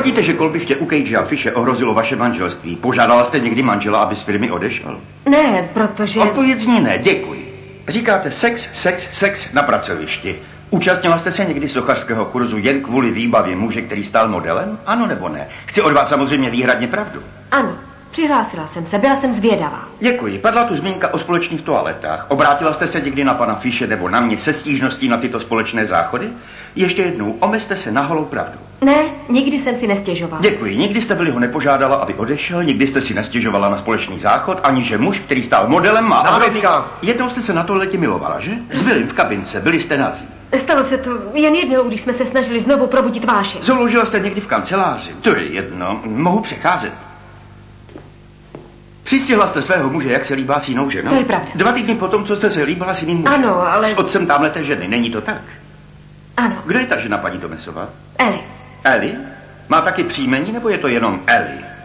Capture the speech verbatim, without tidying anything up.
Tvrdíte, že kolbiště u Cage a Fishe ohrozilo vaše manželství. Požádala jste někdy manžela, aby z firmy odešel? Ne, protože... Odpověď zní ne, děkuji. Říkáte sex, sex, sex na pracovišti. Účastnila jste se někdy sochařského kurzu jen kvůli výbavě muže, který stál modelem? Ano nebo ne? Chci od vás samozřejmě výhradně pravdu. Ano, přihlásila jsem se, byla jsem zvědavá. Děkuji. Padla tu zmínka o společných toaletách. Obrátila jste se někdy na pana Fishe nebo na mě se stížností na tyto společné záchody? Ještě jednou, omezte se na holou pravdu. Ne, nikdy jsem si nestěžovala. Děkuji. Nikdy jste byli ho nepožádala, aby odešel, nikdy jste si nestěžovala na společný záchod, ani že muž, který stál modelem, má... Námitka. Jednou jste se na toaletě milovala, že? S Willem v kabince, byli jste nazí. Stalo se to jen jednou, když jsme se snažili znovu probudit vášeň. Založila jste někdy v kanceláři. To je jedno, mohu přecházet. Přistihla jste svého muže, jak se líbá s jinou ženou? To je pravda. Dva týdny potom, co jste se líbala s jiným mužem. Ano, ale... S otcem tamhleté ženy, není to tak? Ano. Kdo je ta žena, paní Tomesová? Eli. Eli? Má taky příjmení, nebo je to jenom Eli?